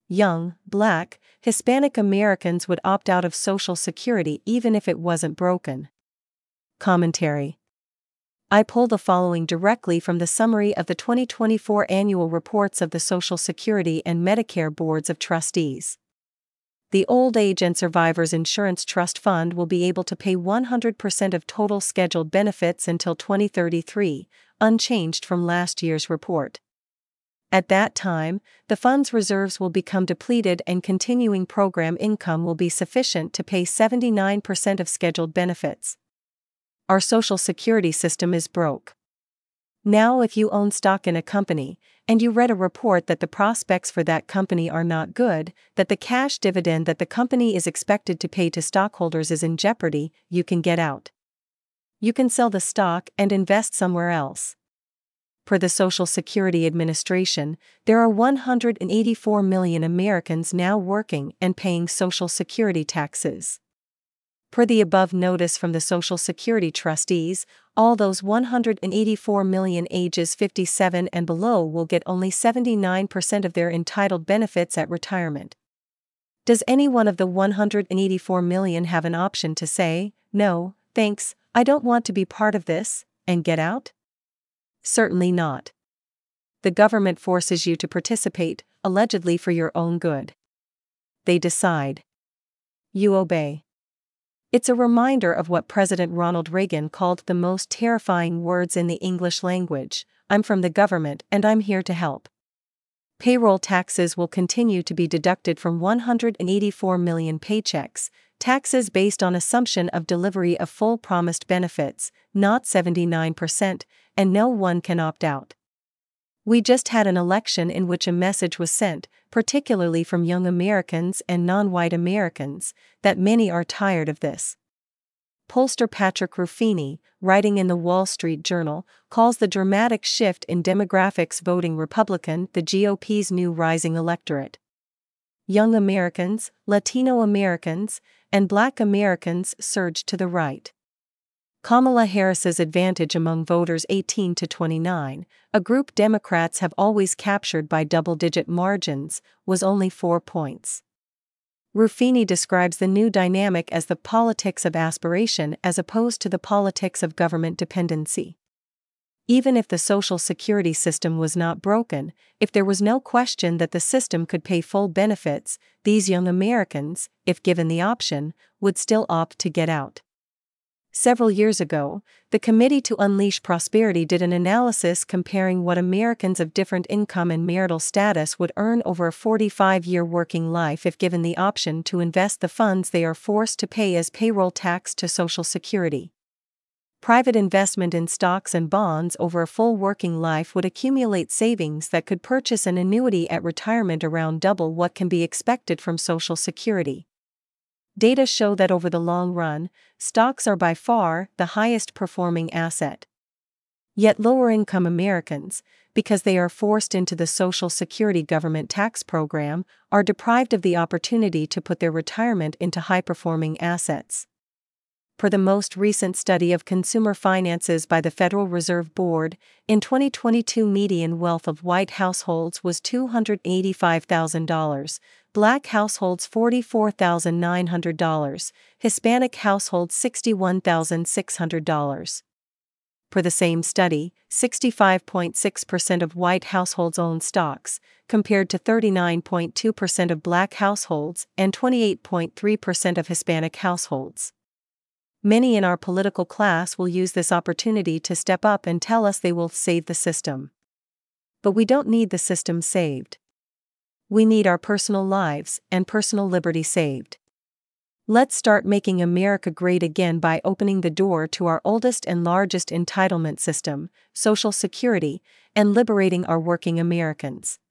Young, Black, Hispanic Americans would opt out of Social Security even if it wasn't broken. Commentary. I pull the following directly from the summary of the 2024 annual reports of the Social Security and Medicare Boards of Trustees. The Old Age and Survivors Insurance Trust Fund will be able to pay 100% of total scheduled benefits until 2033, unchanged from last year's report. At that time, the fund's reserves will become depleted and continuing program income will be sufficient to pay 79% of scheduled benefits. Our Social Security system is broke. Now, if you own stock in a company, and you read a report that the prospects for that company are not good, that the cash dividend that the company is expected to pay to stockholders is in jeopardy, you can get out. You can sell the stock and invest somewhere else. Per the Social Security Administration, there are 184 million Americans now working and paying Social Security taxes. Per the above notice from the Social Security trustees, all those 184 million ages 57 and below will get only 79% of their entitled benefits at retirement. Does any one of the 184 million have an option to say, "No, thanks, I don't want to be part of this," and get out? Certainly not. The government forces you to participate, allegedly for your own good. They decide. You obey. It's a reminder of what President Ronald Reagan called the most terrifying words in the English language: "I'm from the government and I'm here to help." Payroll taxes will continue to be deducted from 184 million paychecks, taxes based on assumption of delivery of full promised benefits, not 79%, and no one can opt out. We just had an election in which a message was sent, particularly from young Americans and non-white Americans, that many are tired of this. Pollster Patrick Ruffini, writing in the Wall Street Journal, calls the dramatic shift in demographics voting Republican the GOP's new rising electorate. Young Americans, Latino Americans, and Black Americans surge to the right. Kamala Harris's advantage among voters 18 to 29, a group Democrats have always captured by double-digit margins, was only 4 points. Ruffini describes the new dynamic as the politics of aspiration as opposed to the politics of government dependency. Even if the Social Security system was not broken, if there was no question that the system could pay full benefits, these young Americans, if given the option, would still opt to get out. Several years ago, the Committee to Unleash Prosperity did an analysis comparing what Americans of different income and marital status would earn over a 45-year working life if given the option to invest the funds they are forced to pay as payroll tax to Social Security. Private investment in stocks and bonds over a full working life would accumulate savings that could purchase an annuity at retirement around double what can be expected from Social Security. Data show that over the long run, stocks are by far the highest performing asset. Yet lower-income Americans, because they are forced into the Social Security government tax program, are deprived of the opportunity to put their retirement into high-performing assets. Per the most recent study of consumer finances by the Federal Reserve Board, in 2022 median wealth of white households was $285,000, Black households $44,900, Hispanic households $61,600. Per the same study, 65.6% of white households own stocks, compared to 39.2% of Black households and 28.3% of Hispanic households. Many in our political class will use this opportunity to step up and tell us they will save the system. But we don't need the system saved. We need our personal lives and personal liberty saved. Let's start making America great again by opening the door to our oldest and largest entitlement system, Social Security, and liberating our working Americans.